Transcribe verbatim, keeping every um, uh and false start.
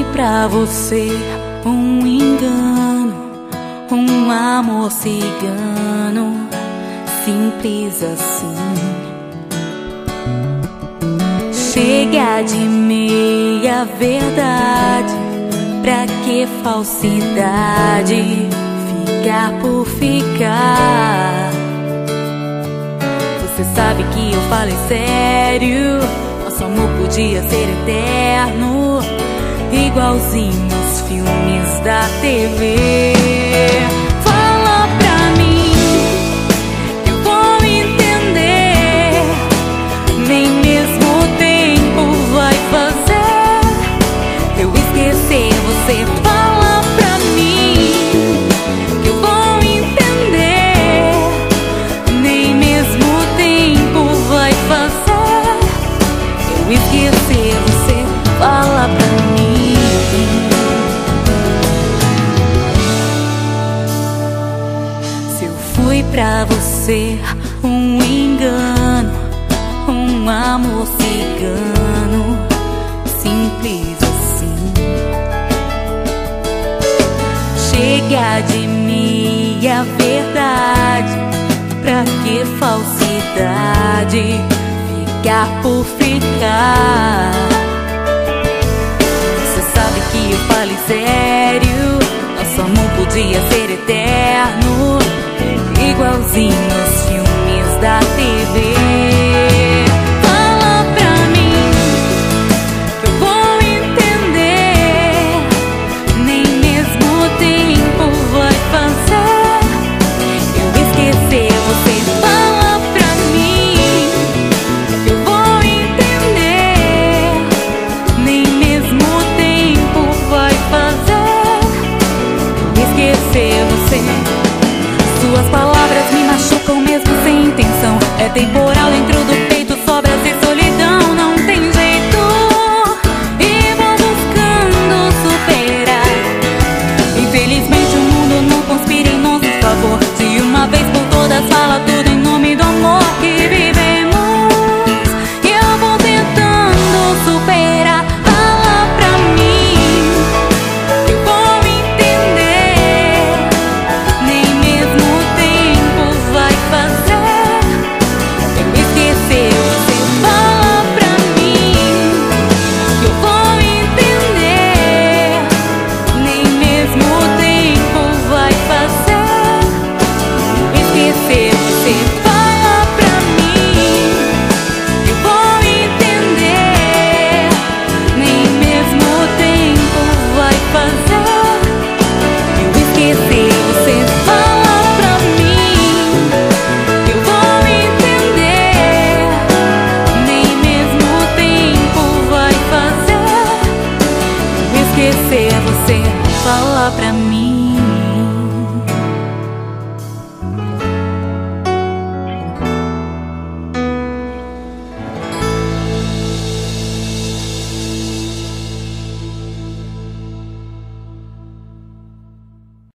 pra você um engano, um amor cigano, simples assim. Chega de meia verdade, pra que falsidade? Ficar por ficar. Você sabe que eu falei sério, nosso amor podia ser eterno, igualzinho os filmes da T V. Fala pra mim, eu vou entender. Nem mesmo o tempo vai fazer eu esquecer você. Fala pra mim, que eu vou entender. Nem mesmo o tempo vai fazer eu esquecer você. Fala pra mim. Se eu fui pra você um engano, um amor cigano, simples assim. Chega de meia verdade, pra que falsidade? Ficar por ficar. Você sabe que eu falei sério, nosso amor podia ser eterno, igualzinho os filmes da T V. Fala pra mim, que eu vou entender. Nem mesmo o tempo vai fazer eu esquecer você. Fala pra mim, que eu vou entender. Nem mesmo o tempo vai fazer eu esquecer você. Suas palavras me machucam mesmo sem intenção. É temporal dentro do peito, sobras e solidão. Não tem jeito e vou buscando superar. Infelizmente